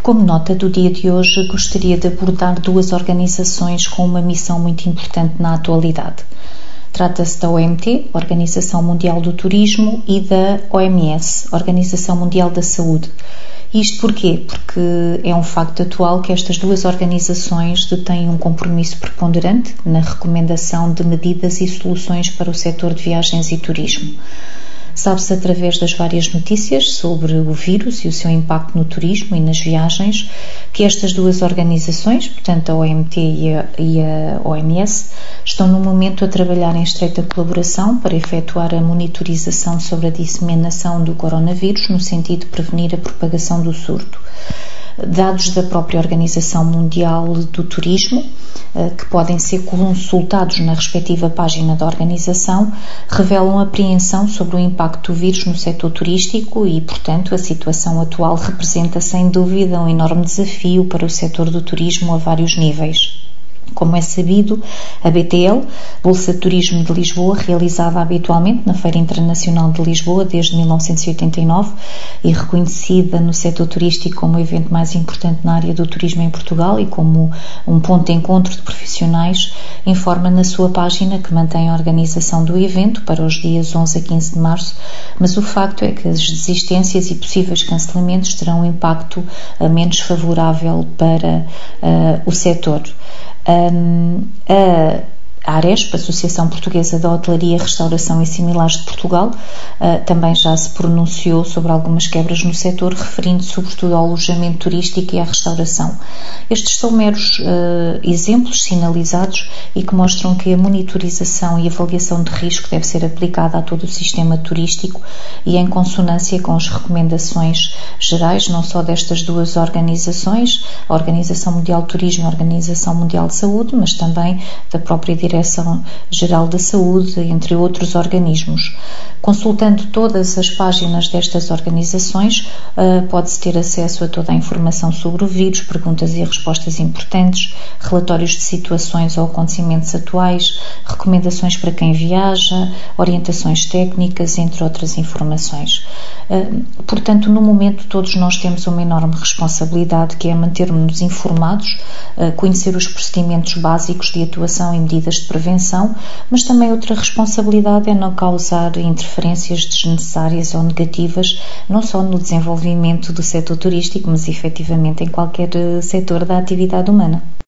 Como nota do dia de hoje, gostaria de abordar duas organizações com uma missão muito importante na atualidade. Trata-se da OMT, Organização Mundial do Turismo, e da OMS, Organização Mundial da Saúde. Isto porquê? Porque é um facto atual que estas duas organizações detêm um compromisso preponderante na recomendação de medidas e soluções para o setor de viagens e turismo. Sabe-se através das várias notícias sobre o vírus e o seu impacto no turismo e nas viagens que estas duas organizações, portanto a OMT e a OMS, estão no momento a trabalhar em estreita colaboração para efetuar a monitorização sobre a disseminação do coronavírus no sentido de prevenir a propagação do surto. Dados da própria Organização Mundial do Turismo, que podem ser consultados na respectiva página da organização, revelam apreensão sobre o impacto do vírus no setor turístico e, portanto, a situação atual representa sem dúvida um enorme desafio para o setor do turismo a vários níveis. Como é sabido, a BTL, Bolsa de Turismo de Lisboa, realizada habitualmente na Feira Internacional de Lisboa desde 1989 e reconhecida no setor turístico como o evento mais importante na área do turismo em Portugal e como um ponto de encontro de profissionais, informa na sua página que mantém a organização do evento para os dias 11 a 15 de março, mas o facto é que as desistências e possíveis cancelamentos terão um impacto menos favorável para o setor. A ARESP, Associação Portuguesa da Hotelaria, Restauração e Similares de Portugal, também já se pronunciou sobre algumas quebras no setor, referindo sobretudo ao alojamento turístico e à restauração. Estes são meros exemplos sinalizados e que mostram que a monitorização e avaliação de risco deve ser aplicada a todo o sistema turístico e em consonância com as recomendações gerais, não só destas duas organizações, a Organização Mundial do Turismo e a Organização Mundial de Saúde, mas também da própria Direção-Geral da Saúde, entre outros organismos. Consultando todas as páginas destas organizações, pode-se ter acesso a toda a informação sobre o vírus, perguntas e respostas importantes, relatórios de situações ou acontecimentos atuais, recomendações para quem viaja, orientações técnicas, entre outras informações. Portanto, no momento todos nós temos uma enorme responsabilidade, que é manter-nos informados, conhecer os procedimentos básicos de atuação e medidas de prevenção, mas também outra responsabilidade é não causar interferências desnecessárias ou negativas, não só no desenvolvimento do setor turístico, mas efetivamente em qualquer setor da atividade humana.